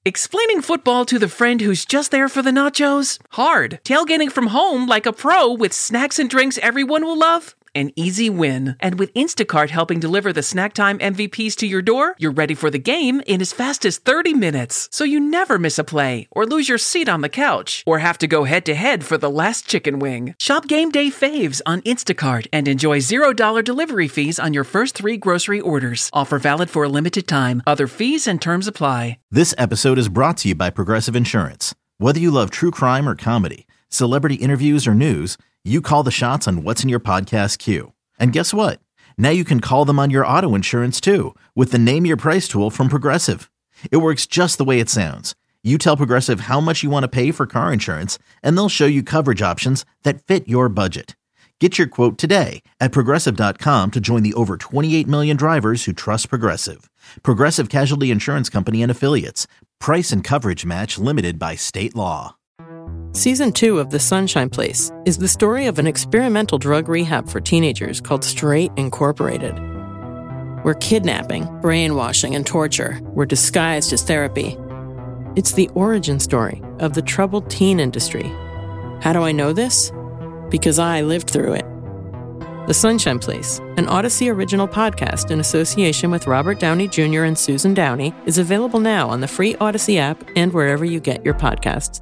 Explaining football to the friend who's just there for the nachos? Hard. Tailgating from home like a pro with snacks and drinks everyone will love? An easy win. And with Instacart helping deliver the snack time MVPs to your door, you're ready for the game in as fast as 30 minutes. So you never miss a play, or lose your seat on the couch, or have to go head-to-head for the last chicken wing. Shop Game Day Faves on Instacart and enjoy $0 delivery fees on your first 3 grocery orders. Offer valid for a limited time. Other fees and terms apply. This episode is brought to you by Progressive Insurance. Whether you love true crime or comedy, celebrity interviews or news, you call the shots on what's in your podcast queue. And guess what? Now you can call them on your auto insurance too with the Name Your Price tool from Progressive. It works just the way it sounds. You tell Progressive how much you want to pay for car insurance, and they'll show you coverage options that fit your budget. Get your quote today at Progressive.com to join the over 28 million drivers who trust Progressive. Progressive Casualty Insurance Company and Affiliates. Price and coverage match limited by state law. Season 2 of The Sunshine Place is the story of an experimental drug rehab for teenagers called Straight Incorporated, where kidnapping, brainwashing, and torture were disguised as therapy. It's the origin story of the troubled teen industry. How do I know this? Because I lived through it. The Sunshine Place, an Odyssey original podcast in association with Robert Downey Jr. and Susan Downey, is available now on the free Odyssey app and wherever you get your podcasts.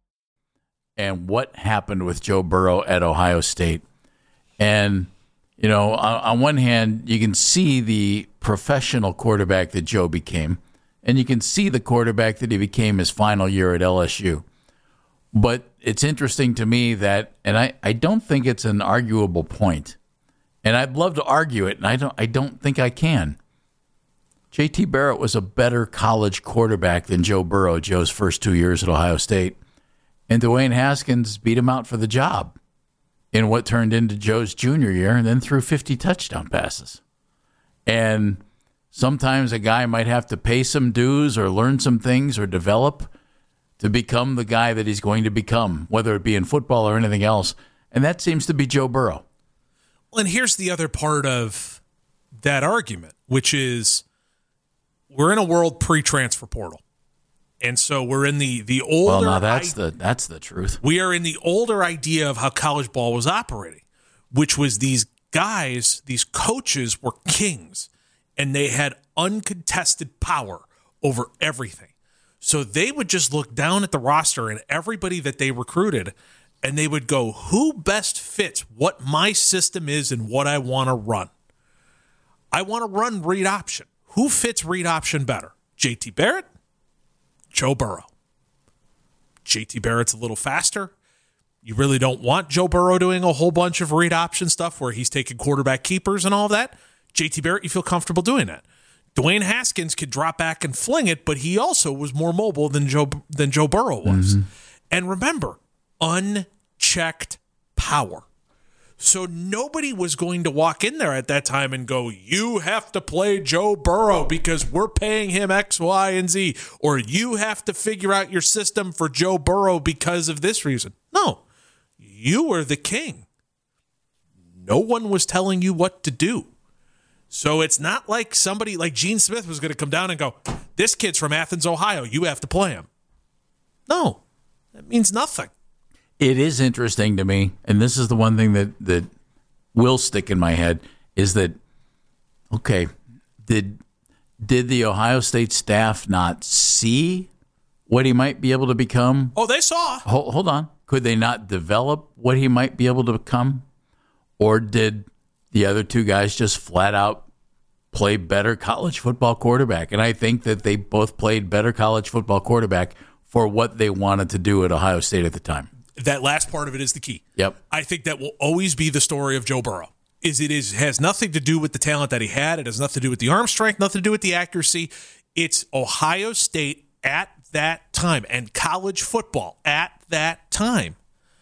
And what happened with Joe Burrow at Ohio State. And, you know, on one hand, you can see the professional quarterback that Joe became, and you can see the quarterback that he became his final year at LSU. But it's interesting to me that, and I don't think it's an arguable point, and I'd love to argue it, and I don't think I can. J.T. Barrett was a better college quarterback than Joe Burrow, Joe's first 2 years at Ohio State. And Dwayne Haskins beat him out for the job in what turned into Joe's junior year and then threw 50 touchdown passes. And sometimes a guy might have to pay some dues or learn some things or develop to become the guy that he's going to become, whether it be in football or anything else. And that seems to be Joe Burrow. Well, and here's the other part of that argument, which is we're in a world pre-transfer portal. And so we're in the older. Well, now that's the truth. We are in the older idea of how college ball was operating, which was these guys, these coaches were kings, and they had uncontested power over everything. So they would just look down at the roster and everybody that they recruited, and they would go, "Who best fits what my system is and what I want to run? I want to run read option. Who fits read option better? J.T. Barrett? Joe Burrow. J.T. Barrett's a little faster. You really don't want Joe Burrow doing a whole bunch of read option stuff where he's taking quarterback keepers and all that. J.T. Barrett, you feel comfortable doing that. Dwayne Haskins could drop back and fling it, but he also was more mobile than Joe Burrow was. Mm-hmm. And remember, unchecked power. So nobody was going to walk in there at that time and go, "You have to play Joe Burrow because we're paying him X, Y, and Z," or "You have to figure out your system for Joe Burrow because of this reason." No, you were the king. No one was telling you what to do. So it's not like somebody like Gene Smith was going to come down and go, "This kid's from Athens, Ohio. You have to play him." No, that means nothing. It is interesting to me, and this is the one thing that will stick in my head, is that, okay, did the Ohio State staff not see what he might be able to become? Oh, they saw. Hold on. Could they not develop what he might be able to become? Or did the other two guys just flat out play better college football quarterback? And I think that they both played better college football quarterback for what they wanted to do at Ohio State at the time. That last part of it is the key. Yep. I think that will always be the story of Joe Burrow. Has nothing to do with the talent that he had. It has nothing to do with the arm strength, nothing to do with the accuracy. It's Ohio State at that time and college football at that time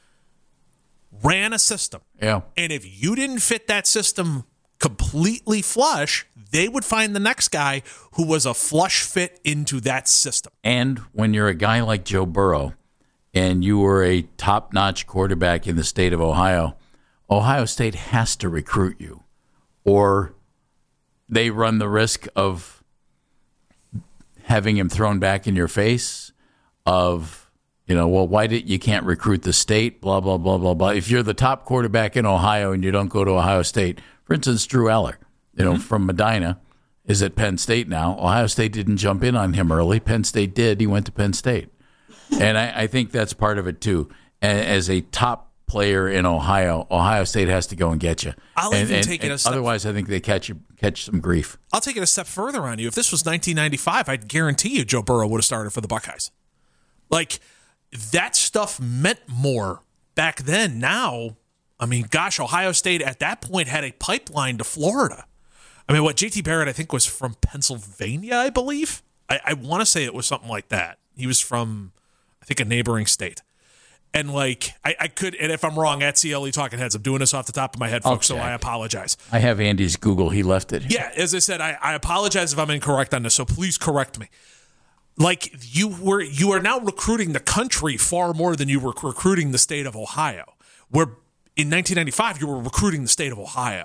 ran a system. Yeah. And if you didn't fit that system completely flush, they would find the next guy who was a flush fit into that system. And when you're a guy like Joe Burrow and you were a top-notch quarterback in the state of Ohio, Ohio State has to recruit you, or they run the risk of having him thrown back in your face of, well, why you can't recruit the state, blah, blah, blah, blah, blah. If you're the top quarterback in Ohio and you don't go to Ohio State, for instance, Drew Eller, from Medina, is at Penn State now. Ohio State didn't jump in on him early. Penn State did. He went to Penn State. And I think that's part of it, too. As a top player in Ohio, Ohio State has to go and get you. I'll even take it a step. Otherwise, I think they catch some grief. I'll take it a step further on you. If this was 1995, I'd guarantee you Joe Burrow would have started for the Buckeyes. Like, that stuff meant more back then. Now, I mean, gosh, Ohio State at that point had a pipeline to Florida. I mean, JT Barrett, I think, was from Pennsylvania, I believe. I want to say it was something like that. He was from, I think, a neighboring state. And, like, I could, and if I'm wrong, at CLE Talking Heads, I'm doing this off the top of my head, folks, so I apologize. I have Andy's Google. He left it. Yeah, as I said, I apologize if I'm incorrect on this, so please correct me. Like, you are now recruiting the country far more than you were recruiting the state of Ohio. Where in 1995, you were recruiting the state of Ohio.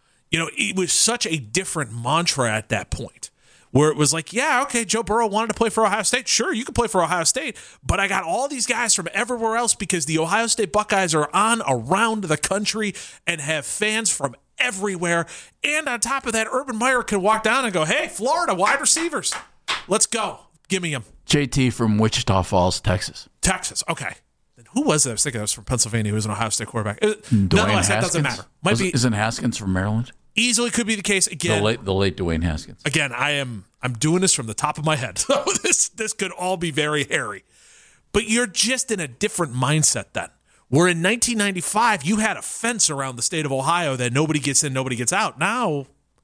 It was such a different mantra at that point, where it was like, yeah, okay, Joe Burrow wanted to play for Ohio State. Sure, you can play for Ohio State, but I got all these guys from everywhere else because the Ohio State Buckeyes are on around the country and have fans from everywhere. And on top of that, Urban Meyer can walk down and go, hey, Florida, wide receivers, let's go. Give me them. JT from Wichita Falls, Texas. Texas, okay. Then who was that? I was thinking it was from Pennsylvania, who was an Ohio State quarterback. Nonetheless, that doesn't matter. Isn't Haskins from Maryland? Easily could be the case. Again, the late Dwayne Haskins. Again, I'm doing this from the top of my head. So this could all be very hairy. But you're just in a different mindset then. Where in 1995, you had a fence around the state of Ohio that nobody gets in, nobody gets out. Now,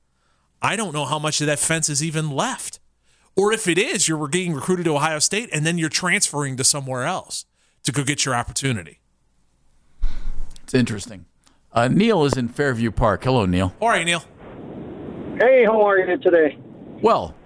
I don't know how much of that fence is even left. Or if it is, you're getting recruited to Ohio State and then you're transferring to somewhere else to go get your opportunity. It's interesting. Neil is in Fairview Park. Hello, Neil. All right, Neil. Hey, how are you today? Well.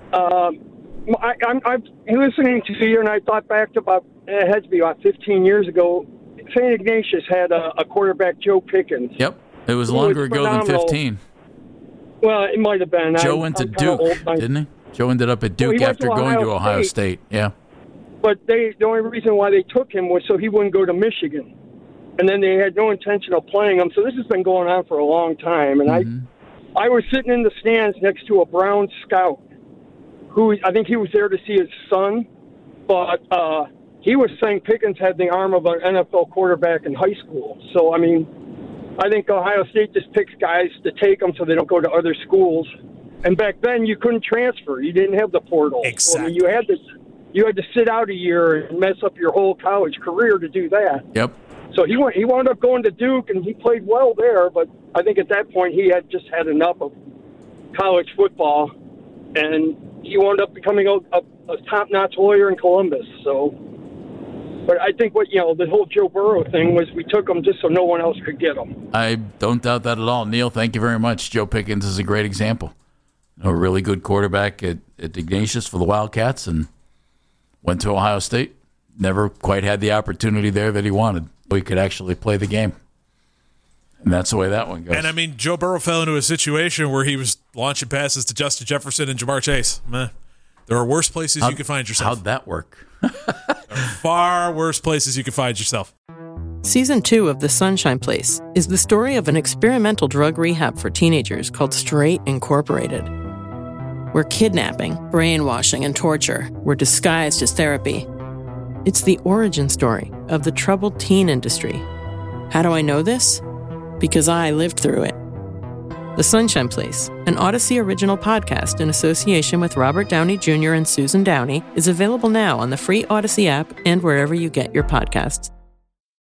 I'm listening to you, and I thought back to it had to be about 15 years ago. St. Ignatius had a quarterback, Joe Pickens. Yep. It was longer ago than 15. Well, it might have been. Joe went to Duke, didn't he? Joe ended up at Duke after going to Ohio State. Yeah. But the only reason why they took him was so he wouldn't go to Michigan. And then they had no intention of playing him. So this has been going on for a long time. And I was sitting in the stands next to a Brown scout who I think he was there to see his son. But he was saying Pickens had the arm of an NFL quarterback in high school. So, I mean, I think Ohio State just picks guys to take them so they don't go to other schools. And back then, you couldn't transfer. You didn't have the portal. Exactly. So, I mean, you had to sit out a year and mess up your whole college career to do that. Yep. So he wound up going to Duke, and he played well there. But I think at that point, he had just had enough of college football, and he wound up becoming a top-notch lawyer in Columbus. So, but I think the whole Joe Burrow thing was we took him just so no one else could get him. I don't doubt that at all. Neil, thank you very much. Joe Pickens is a great example. A really good quarterback at Ignatius for the Wildcats and went to Ohio State. Never quite had the opportunity there that he wanted. He could actually play the game. And that's the way that one goes. And, I mean, Joe Burrow fell into a situation where he was launching passes to Justin Jefferson and Jamar Chase. Meh. There are worse places you could find yourself. How'd that work? There are far worse places you could find yourself. Season 2 of The Sunshine Place is the story of an experimental drug rehab for teenagers called Straight Incorporated, where kidnapping, brainwashing, and torture were disguised as therapy. It's the origin story of the troubled teen industry. How do I know this? Because I lived through it. The Sunshine Place, an Odyssey original podcast in association with Robert Downey Jr. and Susan Downey, is available now on the free Odyssey app and wherever you get your podcasts.